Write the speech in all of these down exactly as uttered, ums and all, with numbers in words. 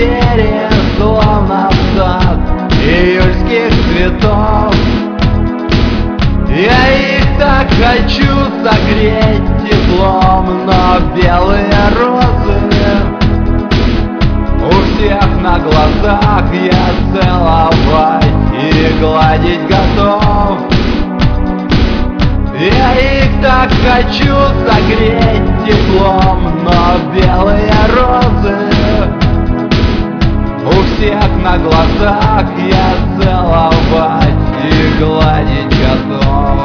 двери, словно в сад июльских цветов. Я их так хочу согреть теплом, но белые розы у всех на глазах я целовать и гладить готов. Я их так хочу согреть теплом, но белые розы у всех на глазах я целовать и гладить готов.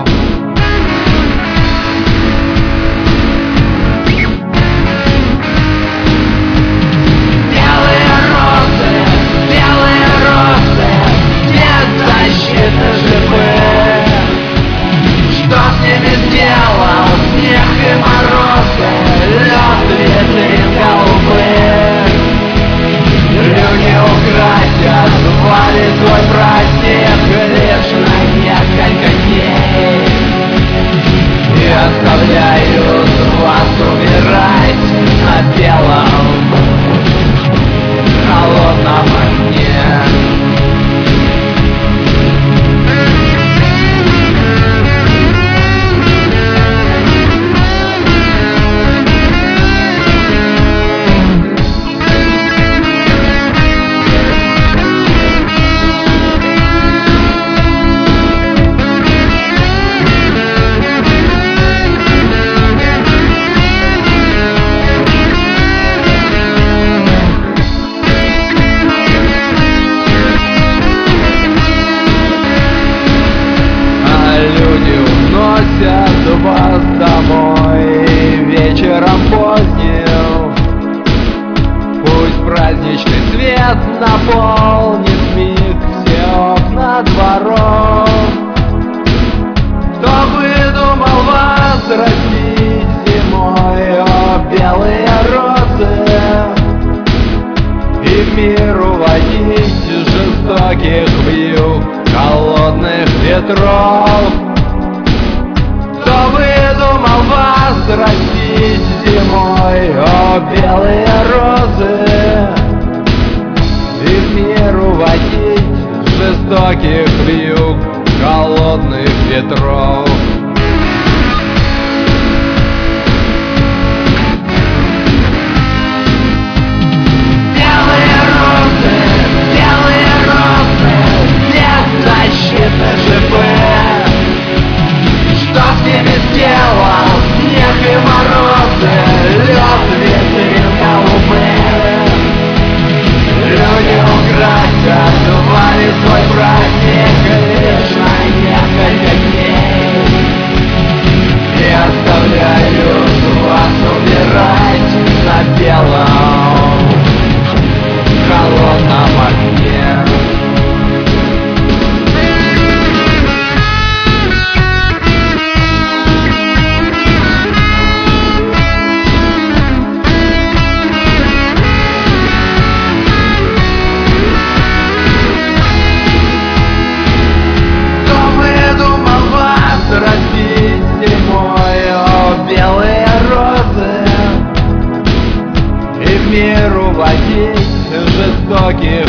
Белые розы, белые розы, без защиты живые. Что с ними сделал снег и морозы, лед, ветры голубые? Люди украсят вали твой праздник лишь на несколько дней и оставляют вас умирать на белом холодном огне. Уносят вас домой вечером поздним. Пусть праздничный свет наполнит миг все окна дворов. Кто выдумал вас растить зимой, о, белые розы, и в мир уводить жестоких вьюг холодных ветров? Кто выдумал вас растить зимой, о, белые розы, и в мир уводить жестоких вьюг холодных ветров? Белые розы, белые розы, без защиты живые. Что с ними сделал снег и морозы, лед, ветры голубые? Люди украсят вали свой праздник лишь на несколько дней и оставляют вас умирать на белом холодном огне. Растить зимой, о, белые розы, и в мир уводить жестоких